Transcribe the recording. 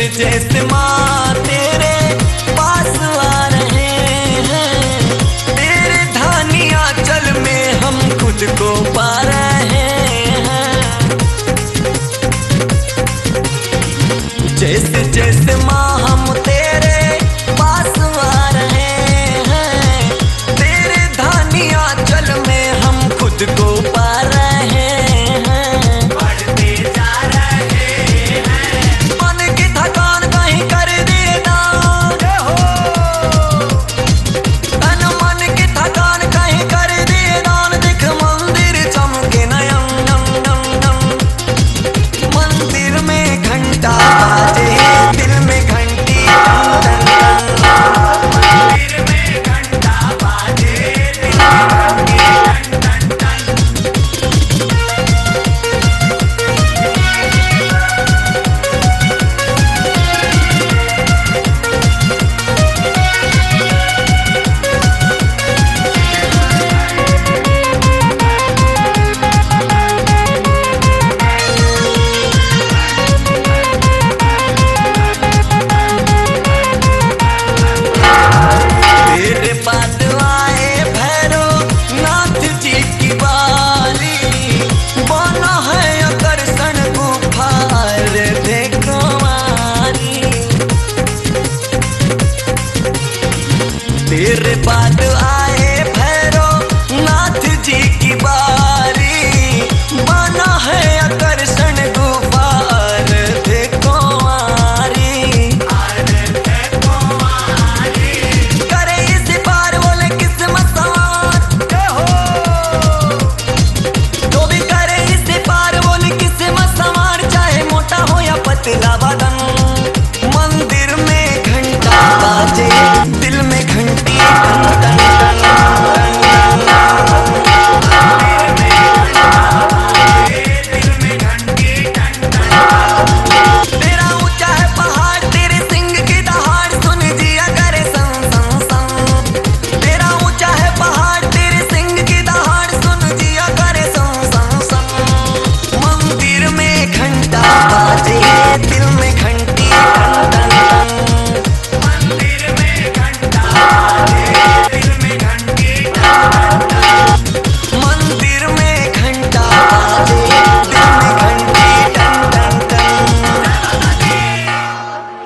जैसे माँ तेरे पास आ रहे हैं, तेरे धानी आंचल में हम खुद को पा रहे हैं। जैसे जैसे माँ हम तेरे पास आ रहे हैं, तेरे धानी आंचल में हम खुद को पा रहे हैं। तेरे बाद आए भैरव नाथ जी की बारी, बना है आकर्षण गुफा देखो आरी। करे इस पार बोले किस्मत सवार, जो भी करे इस पार बोले किस्मत सवार, चाहे मोटा हो या पतला बदन। मंदिर में घंटा बाजे, दिल में घंटी